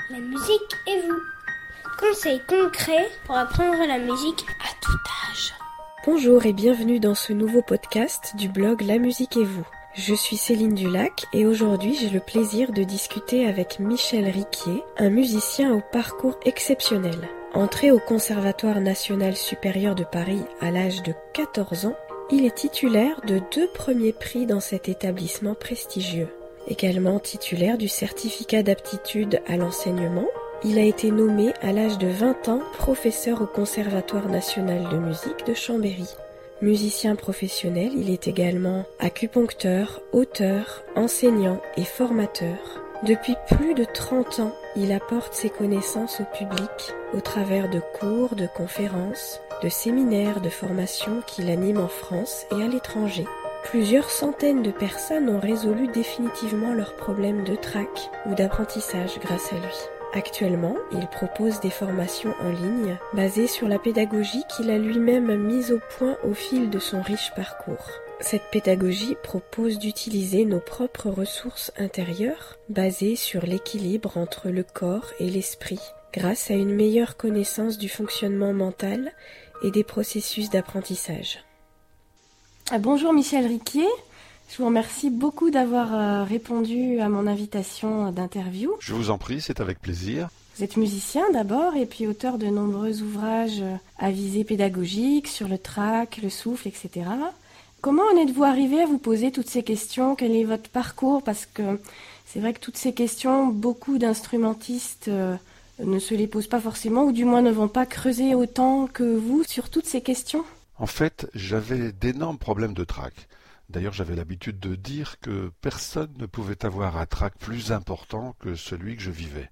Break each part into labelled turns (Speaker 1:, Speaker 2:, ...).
Speaker 1: La musique et vous. Conseils concrets pour apprendre la musique à tout âge.
Speaker 2: Bonjour et bienvenue dans ce nouveau podcast du blog La musique et vous. Je suis Céline Dulac et aujourd'hui j'ai le plaisir de discuter avec Michel Riquier, un musicien au parcours exceptionnel. Entré au Conservatoire national supérieur de Paris à l'âge de 14 ans, il est titulaire de 2 premiers prix dans cet établissement prestigieux. Également titulaire du certificat d'aptitude à l'enseignement, il a été nommé à l'âge de 20 ans professeur au Conservatoire national de musique de Chambéry. Musicien professionnel, il est également acupuncteur, auteur, enseignant et formateur. Depuis plus de 30 ans, il apporte ses connaissances au public au travers de cours, de conférences, de séminaires, de formations qu'il anime en France et à l'étranger. Plusieurs centaines de personnes ont résolu définitivement leurs problèmes de trac ou d'apprentissage grâce à lui. Actuellement, il propose des formations en ligne basées sur la pédagogie qu'il a lui-même mise au point au fil de son riche parcours. Cette pédagogie propose d'utiliser nos propres ressources intérieures basées sur l'équilibre entre le corps et l'esprit, grâce à une meilleure connaissance du fonctionnement mental et des processus d'apprentissage.
Speaker 3: Bonjour Michel Riquier, je vous remercie beaucoup d'avoir répondu à mon invitation d'interview.
Speaker 4: Je vous en prie, c'est avec plaisir.
Speaker 3: Vous êtes musicien d'abord et puis auteur de nombreux ouvrages à visée pédagogique sur le trac, le souffle, etc. Comment en êtes-vous arrivé à vous poser toutes ces questions? Quel est votre parcours? Parce que c'est vrai que toutes ces questions, beaucoup d'instrumentistes ne se les posent pas forcément ou du moins ne vont pas creuser autant que vous sur toutes ces questions.
Speaker 4: En fait, j'avais d'énormes problèmes de trac. D'ailleurs, j'avais l'habitude de dire que personne ne pouvait avoir un trac plus important que celui que je vivais.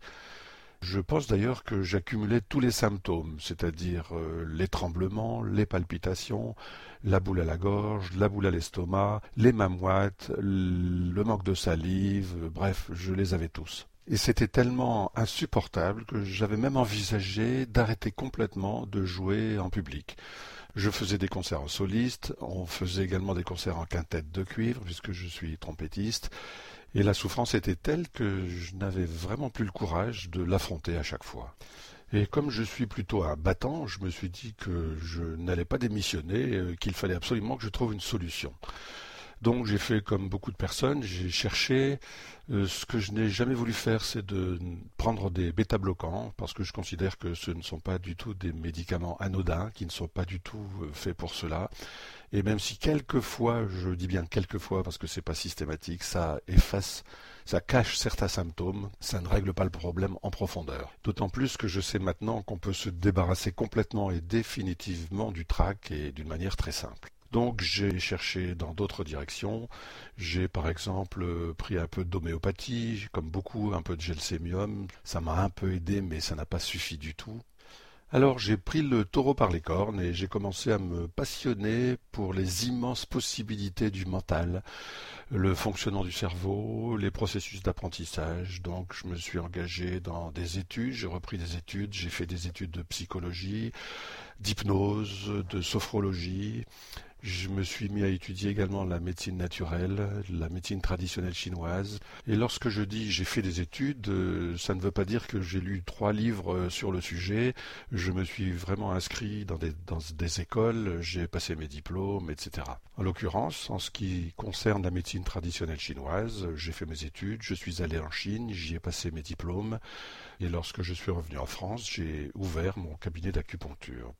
Speaker 4: Je pense d'ailleurs que j'accumulais tous les symptômes, c'est-à-dire les tremblements, les palpitations, la boule à la gorge, la boule à l'estomac, les mains moites, le manque de salive, bref, je les avais tous. Et c'était tellement insupportable que j'avais même envisagé d'arrêter complètement de jouer en public. Je faisais des concerts en soliste, on faisait également des concerts en quintette de cuivre puisque je suis trompettiste, et la souffrance était telle que je n'avais vraiment plus le courage de l'affronter à chaque fois. Et comme je suis plutôt un battant, je me suis dit que je n'allais pas démissionner, qu'il fallait absolument que je trouve une solution. Donc j'ai fait comme beaucoup de personnes, j'ai cherché. Ce que je n'ai jamais voulu faire, c'est de prendre des bêta-bloquants, parce que je considère que ce ne sont pas du tout des médicaments anodins, qui ne sont pas du tout faits pour cela. Et même si quelquefois, je dis bien quelquefois, parce que c'est pas systématique, ça efface, ça cache certains symptômes, ça ne règle pas le problème en profondeur. D'autant plus que je sais maintenant qu'on peut se débarrasser complètement et définitivement du trac et d'une manière très simple. Donc j'ai cherché dans d'autres directions. J'ai par exemple pris un peu d'homéopathie, comme beaucoup, un peu de gelsémium. Ça m'a un peu aidé, mais ça n'a pas suffi du tout. Alors j'ai pris le taureau par les cornes et j'ai commencé à me passionner pour les immenses possibilités du mental, le fonctionnement du cerveau, les processus d'apprentissage. Donc je me suis engagé dans des études, j'ai repris des études, j'ai fait des études de psychologie, d'hypnose, de sophrologie. Je me suis mis à étudier également la médecine naturelle, la médecine traditionnelle chinoise. Et lorsque je dis j'ai fait des études, ça ne veut pas dire que j'ai lu 3 livres sur le sujet. Je me suis vraiment inscrit dans des écoles, j'ai passé mes diplômes, etc. En l'occurrence, en ce qui concerne la médecine traditionnelle chinoise, j'ai fait mes études, je suis allé en Chine, j'y ai passé mes diplômes. Et lorsque je suis revenu en France, j'ai ouvert mon cabinet d'acupuncture.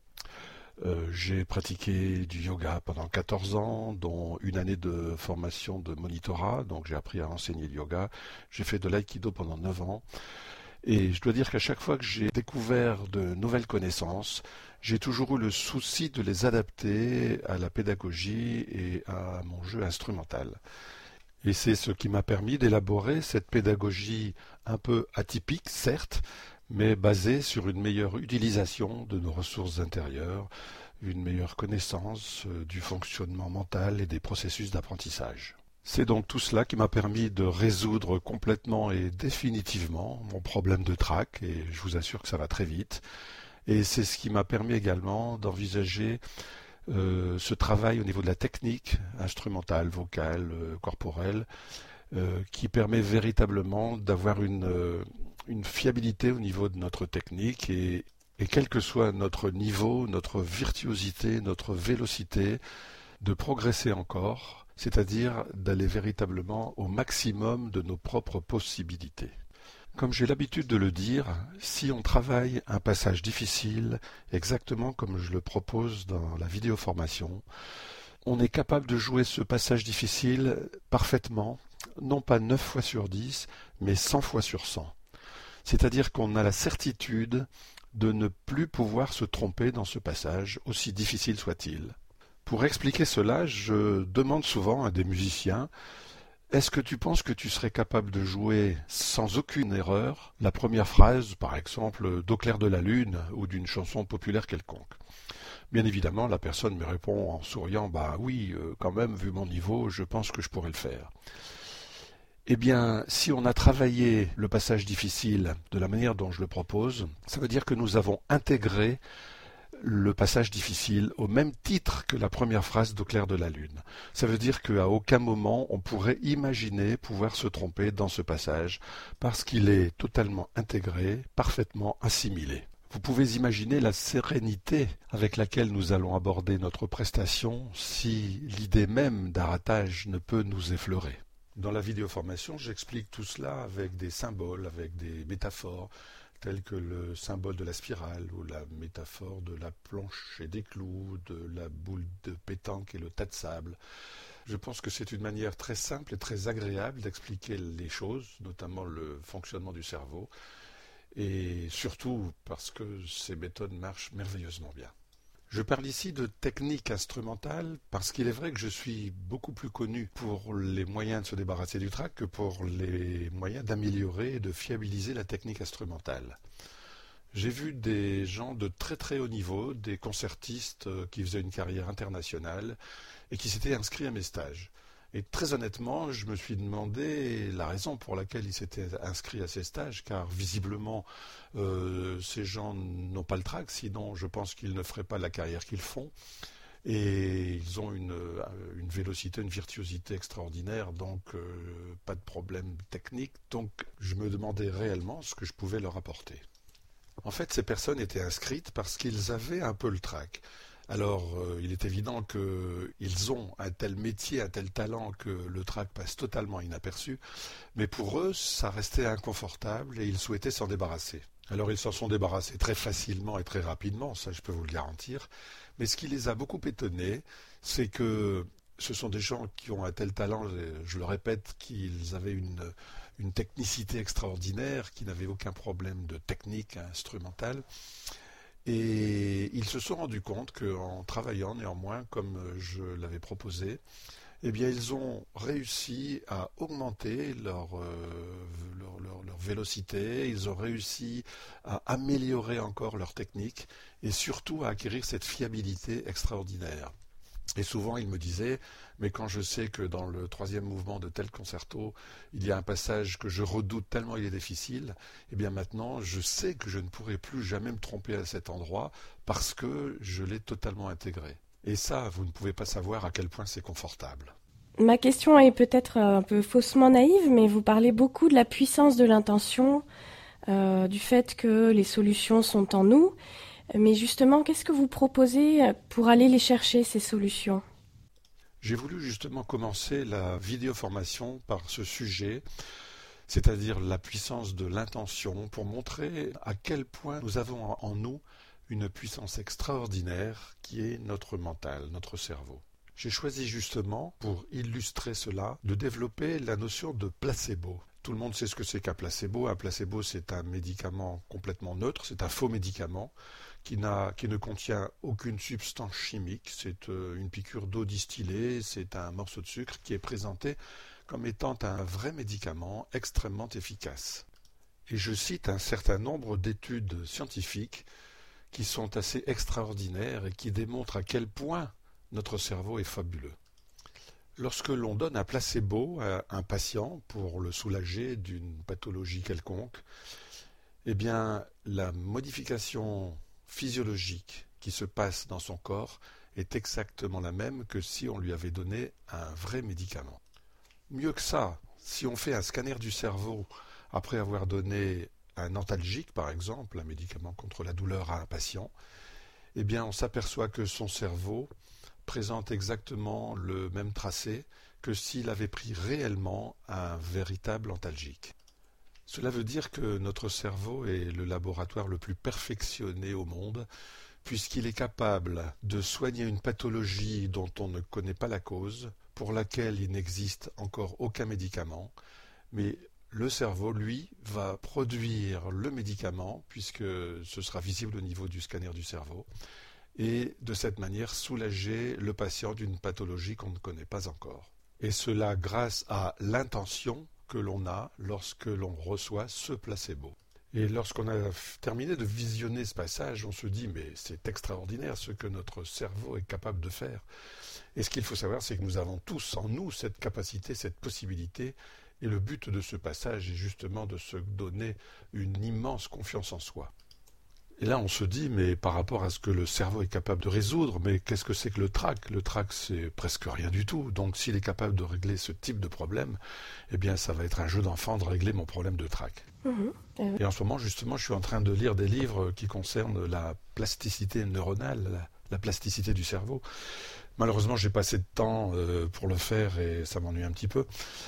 Speaker 4: J'ai pratiqué du yoga pendant 14 ans, dont une année de formation de monitorat, donc j'ai appris à enseigner le yoga. J'ai fait de l'aïkido pendant 9 ans. Et je dois dire qu'à chaque fois que j'ai découvert de nouvelles connaissances, j'ai toujours eu le souci de les adapter à la pédagogie et à mon jeu instrumental. Et c'est ce qui m'a permis d'élaborer cette pédagogie un peu atypique, certes, mais basée sur une meilleure utilisation de nos ressources intérieures, une meilleure connaissance du fonctionnement mental et des processus d'apprentissage. C'est donc tout cela qui m'a permis de résoudre complètement et définitivement mon problème de trac, et je vous assure que ça va très vite. Et c'est ce qui m'a permis également d'envisager ce travail au niveau de la technique instrumentale, vocale, corporelle, qui permet véritablement d'avoir une une fiabilité au niveau de notre technique et quel que soit notre niveau, notre virtuosité, notre vélocité, de progresser encore, c'est-à-dire d'aller véritablement au maximum de nos propres possibilités. Comme j'ai l'habitude de le dire, si on travaille un passage difficile, exactement comme je le propose dans la vidéoformation, on est capable de jouer ce passage difficile parfaitement, non pas 9 fois sur 10, mais 100 fois sur 100. C'est-à-dire qu'on a la certitude de ne plus pouvoir se tromper dans ce passage, aussi difficile soit-il. Pour expliquer cela, je demande souvent à des musiciens: est-ce que tu penses que tu serais capable de jouer sans aucune erreur la première phrase, par exemple, d'Au clair de la lune ou d'une chanson populaire quelconque? Bien évidemment, la personne me répond en souriant: bah oui, quand même, vu mon niveau, je pense que je pourrais le faire. Eh bien, si on a travaillé le passage difficile de la manière dont je le propose, ça veut dire que nous avons intégré le passage difficile au même titre que la première phrase d'Au clair de la lune. Ça veut dire qu'à aucun moment on pourrait imaginer pouvoir se tromper dans ce passage parce qu'il est totalement intégré, parfaitement assimilé. Vous pouvez imaginer la sérénité avec laquelle nous allons aborder notre prestation si l'idée même d'un ratage ne peut nous effleurer. Dans la vidéoformation, j'explique tout cela avec des symboles, avec des métaphores, tels que le symbole de la spirale ou la métaphore de la planche et des clous, de la boule de pétanque et le tas de sable. Je pense que c'est une manière très simple et très agréable d'expliquer les choses, notamment le fonctionnement du cerveau, et surtout parce que ces méthodes marchent merveilleusement bien. Je parle ici de technique instrumentale parce qu'il est vrai que je suis beaucoup plus connu pour les moyens de se débarrasser du trac que pour les moyens d'améliorer et de fiabiliser la technique instrumentale. J'ai vu des gens de très très haut niveau, des concertistes qui faisaient une carrière internationale et qui s'étaient inscrits à mes stages. Et très honnêtement, je me suis demandé la raison pour laquelle ils s'étaient inscrits à ces stages, car visiblement, ces gens n'ont pas le trac, sinon je pense qu'ils ne feraient pas la carrière qu'ils font. Et ils ont une vélocité, une virtuosité extraordinaire, donc pas de problème technique. Donc je me demandais réellement ce que je pouvais leur apporter. En fait, ces personnes étaient inscrites parce qu'ils avaient un peu le trac. Alors, il est évident qu'ils ont un tel métier, un tel talent que le trac passe totalement inaperçu, mais pour eux, ça restait inconfortable et ils souhaitaient s'en débarrasser. Alors, ils s'en sont débarrassés très facilement et très rapidement, ça je peux vous le garantir, mais ce qui les a beaucoup étonnés, c'est que ce sont des gens qui ont un tel talent, je le répète, qu'ils avaient une technicité extraordinaire, qui n'avaient aucun problème de technique instrumentale. Et ils se sont rendus compte qu'en travaillant néanmoins, comme je l'avais proposé, eh bien, ils ont réussi à augmenter leur vélocité, ils ont réussi à améliorer encore leur technique et surtout à acquérir cette fiabilité extraordinaire. Et souvent, il me disait, mais quand je sais que dans le 3e mouvement de tel concerto, il y a un passage que je redoute tellement il est difficile, eh bien maintenant, je sais que je ne pourrai plus jamais me tromper à cet endroit parce que je l'ai totalement intégré. Et ça, vous ne pouvez pas savoir à quel point c'est confortable.
Speaker 3: Ma question est peut-être un peu faussement naïve, mais vous parlez beaucoup de la puissance de l'intention, du fait que les solutions sont en nous. Mais justement, qu'est-ce que vous proposez pour aller les chercher, ces solutions ?
Speaker 4: J'ai voulu justement commencer la vidéoformation par ce sujet, c'est-à-dire la puissance de l'intention, pour montrer à quel point nous avons en nous une puissance extraordinaire qui est notre mental, notre cerveau. J'ai choisi justement, pour illustrer cela, de développer la notion de placebo. Tout le monde sait ce que c'est qu'un placebo. Un placebo, c'est un médicament complètement neutre, c'est un faux médicament qui ne contient aucune substance chimique. C'est une piqûre d'eau distillée, c'est un morceau de sucre qui est présenté comme étant un vrai médicament extrêmement efficace. Et je cite un certain nombre d'études scientifiques qui sont assez extraordinaires et qui démontrent à quel point notre cerveau est fabuleux. Lorsque l'on donne un placebo à un patient pour le soulager d'une pathologie quelconque, eh bien, la modification physiologique qui se passe dans son corps est exactement la même que si on lui avait donné un vrai médicament. Mieux que ça, si on fait un scanner du cerveau après avoir donné un antalgique, par exemple, un médicament contre la douleur à un patient, eh bien, on s'aperçoit que son cerveau présente exactement le même tracé que s'il avait pris réellement un véritable antalgique. Cela veut dire que notre cerveau est le laboratoire le plus perfectionné au monde, puisqu'il est capable de soigner une pathologie dont on ne connaît pas la cause, pour laquelle il n'existe encore aucun médicament, mais le cerveau, lui, va produire le médicament, puisque ce sera visible au niveau du scanner du cerveau, et de cette manière soulager le patient d'une pathologie qu'on ne connaît pas encore. Et cela grâce à l'intention que l'on a lorsque l'on reçoit ce placebo. Et lorsqu'on a terminé de visionner ce passage, on se dit mais c'est extraordinaire ce que notre cerveau est capable de faire. Et ce qu'il faut savoir, c'est que nous avons tous en nous cette capacité, cette possibilité. Et le but de ce passage est justement de se donner une immense confiance en soi. Et là, on se dit, mais par rapport à ce que le cerveau est capable de résoudre, mais qu'est-ce que c'est que le trac ? Le trac, c'est presque rien du tout. Donc, s'il est capable de régler ce type de problème, eh bien, ça va être un jeu d'enfant de régler mon problème de trac. Et en ce moment, justement, je suis en train de lire des livres qui concernent la plasticité neuronale, la plasticité du cerveau. Malheureusement, j'ai pas assez de temps pour le faire et ça m'ennuie un petit peu.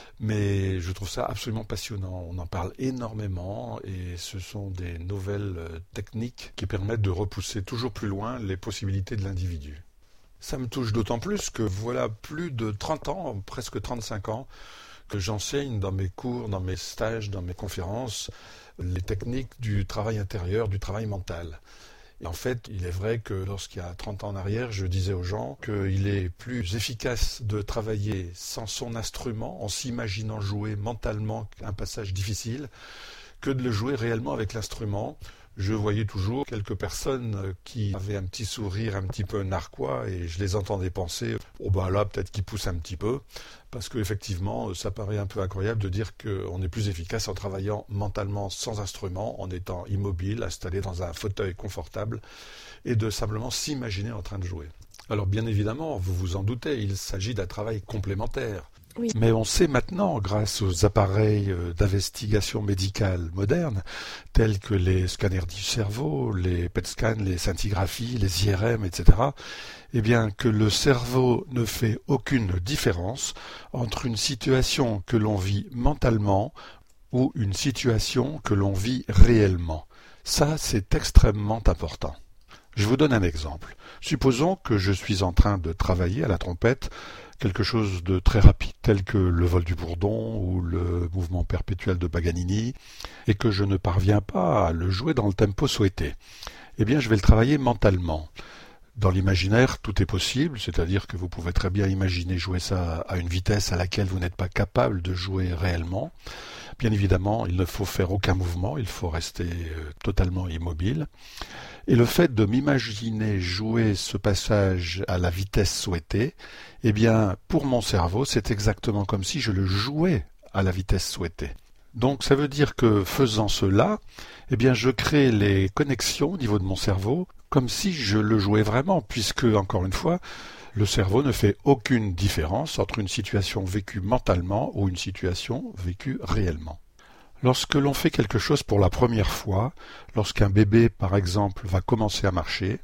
Speaker 4: Mais je trouve ça absolument passionnant. On en parle énormément et ce sont des nouvelles techniques qui permettent de repousser toujours plus loin les possibilités de l'individu. Ça me touche d'autant plus que voilà plus de 30 ans, presque 35 ans, que j'enseigne dans mes cours, dans mes stages, dans mes conférences, les techniques du travail intérieur, du travail mental. Et en fait, il est vrai que lorsqu'il y a 30 ans en arrière, je disais aux gens qu'il est plus efficace de travailler sans son instrument, en s'imaginant jouer mentalement un passage difficile, que de le jouer réellement avec l'instrument. Je voyais toujours quelques personnes qui avaient un petit sourire un petit peu narquois et je les entendais penser « Oh ben là, peut-être qu'ils poussent un petit peu ». Parce qu'effectivement, ça paraît un peu incroyable de dire qu'on est plus efficace en travaillant mentalement sans instrument, en étant immobile, installé dans un fauteuil confortable et de simplement s'imaginer en train de jouer. Alors bien évidemment, vous vous en doutez, il s'agit d'un travail complémentaire.
Speaker 3: Oui.
Speaker 4: Mais on sait maintenant, grâce aux appareils d'investigation médicale modernes, tels que les scanners du cerveau, les PET scans, les scintigraphies, les IRM, etc., eh bien que le cerveau ne fait aucune différence entre une situation que l'on vit mentalement ou une situation que l'on vit réellement. Ça, c'est extrêmement important. Je vous donne un exemple. Supposons que je suis en train de travailler à la trompette quelque chose de très rapide, tel que le vol du bourdon ou le mouvement perpétuel de Paganini, et que je ne parviens pas à le jouer dans le tempo souhaité. Eh bien, je vais le travailler mentalement. Dans l'imaginaire, tout est possible, c'est-à-dire que vous pouvez très bien imaginer jouer ça à une vitesse à laquelle vous n'êtes pas capable de jouer réellement. Bien évidemment, il ne faut faire aucun mouvement, il faut rester totalement immobile. Et le fait de m'imaginer jouer ce passage à la vitesse souhaitée, eh bien, pour mon cerveau, c'est exactement comme si je le jouais à la vitesse souhaitée. Donc, ça veut dire que faisant cela, eh bien, je crée les connexions au niveau de mon cerveau comme si je le jouais vraiment, puisque, encore une fois, le cerveau ne fait aucune différence entre une situation vécue mentalement ou une situation vécue réellement. Lorsque l'on fait quelque chose pour la première fois, lorsqu'un bébé, par exemple, va commencer à marcher,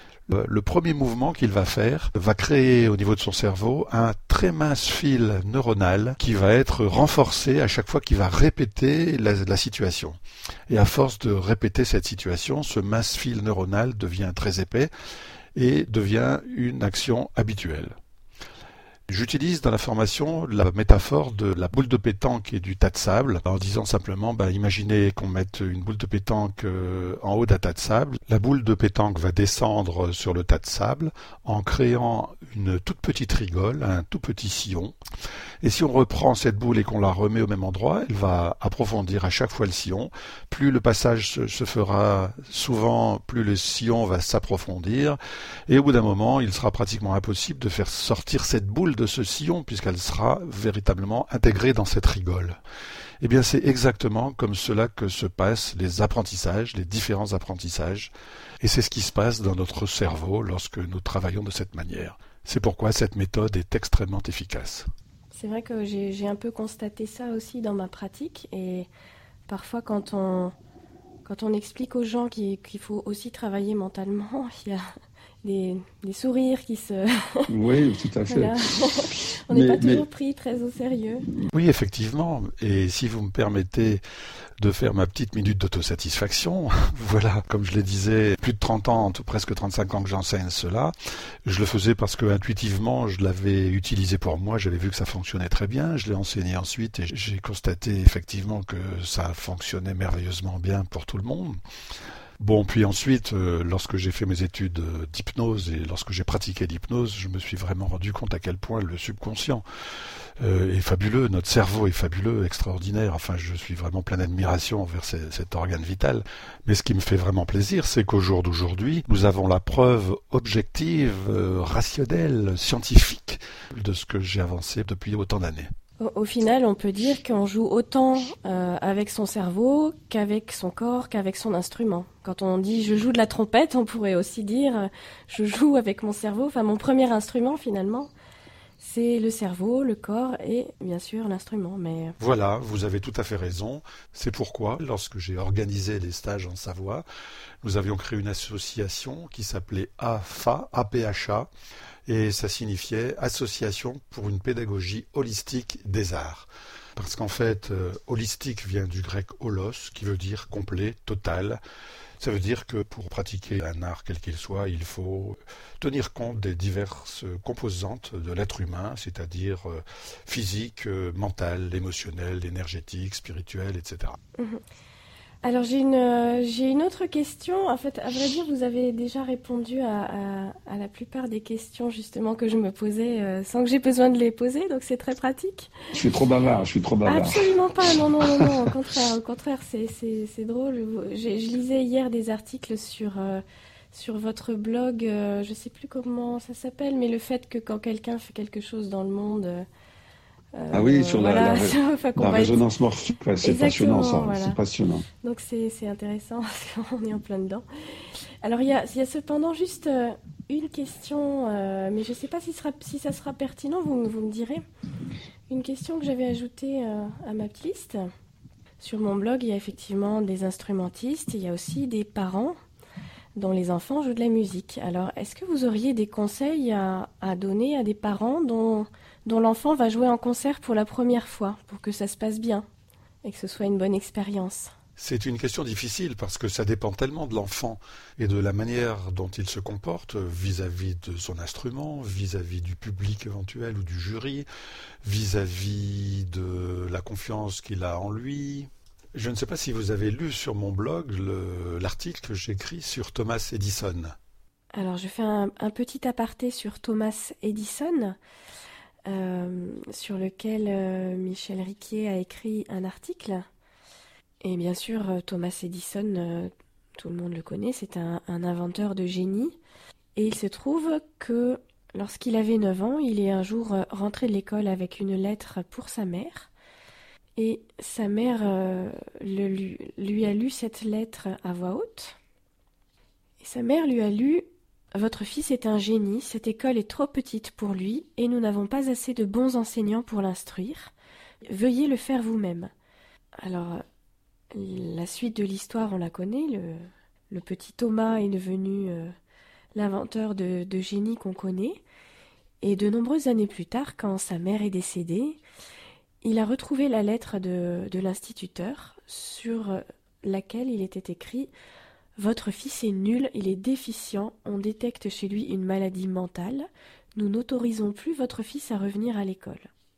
Speaker 4: le premier mouvement qu'il va faire va créer au niveau de son cerveau un très mince fil neuronal qui va être renforcé à chaque fois qu'il va répéter la situation. Et à force de répéter cette situation, ce mince fil neuronal devient très épais et devient une action habituelle. J'utilise dans la formation la métaphore de la boule de pétanque et du tas de sable en disant simplement, imaginez qu'on mette une boule de pétanque en haut d'un tas de sable. La boule de pétanque va descendre sur le tas de sable en créant une toute petite rigole, un tout petit sillon. Et si on reprend cette boule et qu'on la remet au même endroit, elle va approfondir à chaque fois le sillon. Plus le passage se fera souvent, plus le sillon va s'approfondir. Et au bout d'un moment, il sera pratiquement impossible de faire sortir cette boule de ce sillon puisqu'elle sera véritablement intégrée dans cette rigole. Eh bien, c'est exactement comme cela que se passent les apprentissages, les différents apprentissages. Et c'est ce qui se passe dans notre cerveau lorsque nous travaillons de cette manière. C'est pourquoi cette méthode est extrêmement efficace.
Speaker 3: C'est vrai que j'ai un peu constaté ça aussi dans ma pratique et parfois quand on quand on explique aux gens qu'il faut aussi travailler mentalement, il y a des sourires qui se...
Speaker 5: Oui, tout à fait.
Speaker 3: Voilà. On n'est pas toujours pris très au sérieux.
Speaker 4: Oui, effectivement. Et si vous me permettez de faire ma petite minute d'autosatisfaction, voilà, comme je le disais, plus de 30 ans, presque 35 ans que j'enseigne cela. Je le faisais parce que intuitivement, je l'avais utilisé pour moi, j'avais vu que ça fonctionnait très bien, je l'ai enseigné ensuite et j'ai constaté effectivement que ça fonctionnait merveilleusement bien pour tout le monde. Bon, puis ensuite, lorsque j'ai fait mes études d'hypnose et lorsque j'ai pratiqué l'hypnose, je me suis vraiment rendu compte à quel point le subconscient est fabuleux, notre cerveau est fabuleux, extraordinaire. Enfin, je suis vraiment plein d'admiration envers cet organe vital. Mais ce qui me fait vraiment plaisir, c'est qu'au jour d'aujourd'hui, nous avons la preuve objective, rationnelle, scientifique de ce que j'ai avancé depuis autant d'années.
Speaker 3: Au final, on peut dire qu'on joue autant avec son cerveau qu'avec son corps, qu'avec son instrument. Quand on dit « je joue de la trompette », on pourrait aussi dire « je joue avec mon cerveau ». Enfin, mon premier instrument, finalement, c'est le cerveau, le corps et, bien sûr, l'instrument. Mais...
Speaker 4: Voilà, vous avez tout à fait raison. C'est pourquoi, lorsque j'ai organisé les stages en Savoie, nous avions créé une association qui s'appelait APHA, et ça signifiait Association pour une pédagogie holistique des arts. Parce qu'en fait, holistique vient du grec holos, qui veut dire complet, total. Ça veut dire que pour pratiquer un art quel qu'il soit, il faut tenir compte des diverses composantes de l'être humain, c'est-à-dire physique, mental, émotionnel, énergétique, spirituel, etc.
Speaker 3: Alors j'ai une autre question. En fait, à vrai dire, vous avez déjà répondu à la plupart des questions justement que je me posais sans que j'ai besoin de les poser, donc c'est très pratique.
Speaker 5: Je suis trop bavard.
Speaker 3: Absolument pas, non, au contraire, c'est drôle. Je lisais hier des articles sur votre blog, je sais plus comment ça s'appelle, mais le fait que quand quelqu'un fait quelque chose dans le monde...
Speaker 5: sur la résonance morphique, c'est passionnant ça, voilà. C'est passionnant.
Speaker 3: Donc c'est intéressant parce qu'on est en plein dedans. Alors il y a cependant juste une question, mais je ne sais pas si ça sera pertinent, vous me direz. Une question que j'avais ajoutée à ma petite liste. Sur mon blog, il y a effectivement des instrumentistes, il y a aussi des parents dont les enfants jouent de la musique. Alors est-ce que vous auriez des conseils à donner à des parents dont l'enfant va jouer en concert pour la première fois, pour que ça se passe bien et que ce soit une bonne expérience?
Speaker 4: C'est une question difficile parce que ça dépend tellement de l'enfant et de la manière dont il se comporte vis-à-vis de son instrument, vis-à-vis du public éventuel ou du jury, vis-à-vis de la confiance qu'il a en lui. Je ne sais pas si vous avez lu sur mon blog l'article que j'écris sur Thomas Edison.
Speaker 3: Alors je fais un petit aparté sur Thomas Edison. Sur lequel Michel Riquier a écrit un article. Et bien sûr, Thomas Edison, tout le monde le connaît, c'est un inventeur de génie. Et il se trouve que lorsqu'il avait 9 ans, il est un jour rentré de l'école avec une lettre pour sa mère. Et sa mère lui a lu cette lettre à voix haute. Et sa mère lui a lu: votre fils est un génie, cette école est trop petite pour lui et nous n'avons pas assez de bons enseignants pour l'instruire. Veuillez le faire vous-même. Alors, la suite de l'histoire, on la connaît. Le petit Thomas est devenu l'inventeur de génie qu'on connaît. Et de nombreuses années plus tard, quand sa mère est décédée, il a retrouvé la lettre de l'instituteur sur laquelle il était écrit: votre fils est nul, il est déficient, on détecte chez lui une maladie mentale, nous n'autorisons plus votre fils à revenir à l'école.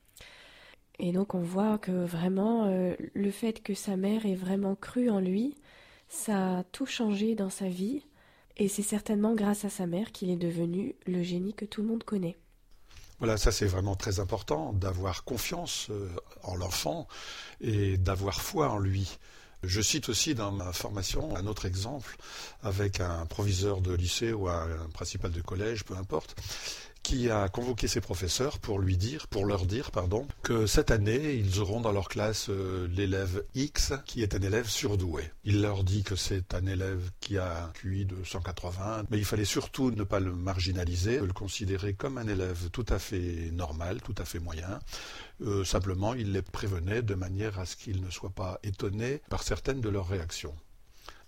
Speaker 3: Et donc on voit que vraiment le fait que sa mère ait vraiment cru en lui, ça a tout changé dans sa vie, et c'est certainement grâce à sa mère qu'il est devenu le génie que tout le monde connaît.
Speaker 4: Voilà, ça c'est vraiment très important, d'avoir confiance en l'enfant et d'avoir foi en lui. Je cite aussi dans ma formation un autre exemple avec un proviseur de lycée ou un principal de collège, peu importe, qui a convoqué ses professeurs pour leur dire que cette année, ils auront dans leur classe l'élève X, qui est un élève surdoué. Il leur dit que c'est un élève qui a un QI de 180, mais il fallait surtout ne pas le marginaliser, le considérer comme un élève tout à fait normal, tout à fait moyen. Simplement, il les prévenait de manière à ce qu'ils ne soient pas étonnés par certaines de leurs réactions.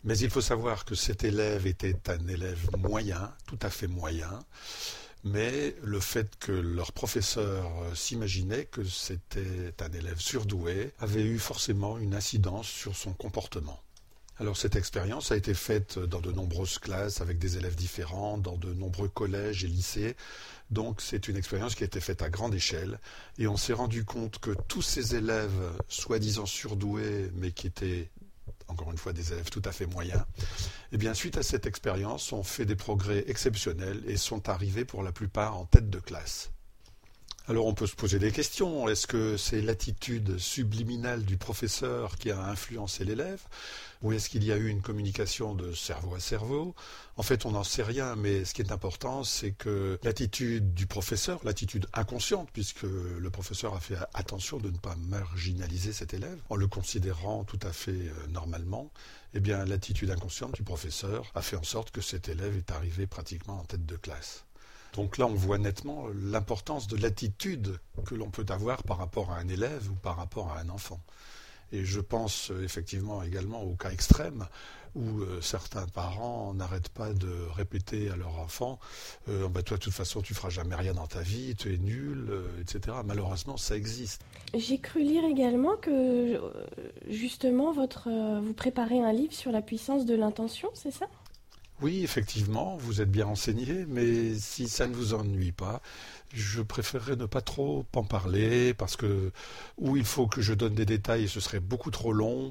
Speaker 4: Mais il faut savoir que cet élève était un élève moyen, tout à fait moyen, mais le fait que leur professeur s'imaginait que c'était un élève surdoué avait eu forcément une incidence sur son comportement. Alors cette expérience a été faite dans de nombreuses classes avec des élèves différents, dans de nombreux collèges et lycées. Donc c'est une expérience qui a été faite à grande échelle et on s'est rendu compte que tous ces élèves soi-disant surdoués mais qui étaient encore une fois des élèves tout à fait moyens, eh bien suite à cette expérience ont fait des progrès exceptionnels et sont arrivés pour la plupart en tête de classe. Alors on peut se poser des questions. Est-ce que c'est l'attitude subliminale du professeur qui a influencé l'élève? Ou est-ce qu'il y a eu une communication de cerveau à cerveau? En fait, on n'en sait rien, mais ce qui est important, c'est que l'attitude du professeur, l'attitude inconsciente, puisque le professeur a fait attention de ne pas marginaliser cet élève, en le considérant tout à fait normalement, eh bien l'attitude inconsciente du professeur a fait en sorte que cet élève est arrivé pratiquement en tête de classe. Donc là, on voit nettement l'importance de l'attitude que l'on peut avoir par rapport à un élève ou par rapport à un enfant. Et je pense effectivement également au cas extrême où certains parents n'arrêtent pas de répéter à leur enfant toi, de toute façon, tu feras jamais rien dans ta vie, tu es nul, etc. Malheureusement, ça existe.
Speaker 3: J'ai cru lire également que, justement, vous préparez un livre sur la puissance de l'intention, c'est ça ?
Speaker 4: Oui, effectivement, vous êtes bien renseigné, mais si ça ne vous ennuie pas, je préférerais ne pas trop en parler, parce que il faut que je donne des détails et ce serait beaucoup trop long,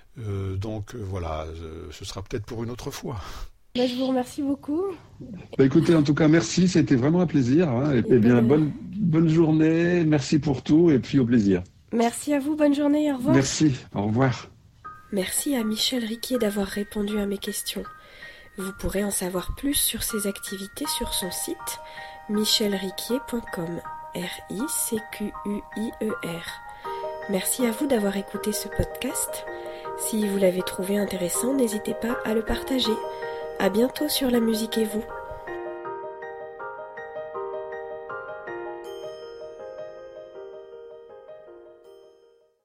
Speaker 4: donc voilà, ce sera peut-être pour une autre fois.
Speaker 3: Je vous remercie beaucoup.
Speaker 5: Écoutez, en tout cas, merci, c'était vraiment un plaisir. Et bien, bonne journée, merci pour tout et puis au plaisir.
Speaker 3: Merci à vous, bonne journée, au revoir.
Speaker 5: Merci, au revoir.
Speaker 2: Merci à Michel Riquier d'avoir répondu à mes questions. Vous pourrez en savoir plus sur ses activités sur son site michelriquier.com. RICQUIER. Merci à vous d'avoir écouté ce podcast. Si vous l'avez trouvé intéressant, n'hésitez pas à le partager. À bientôt sur La Musique et vous.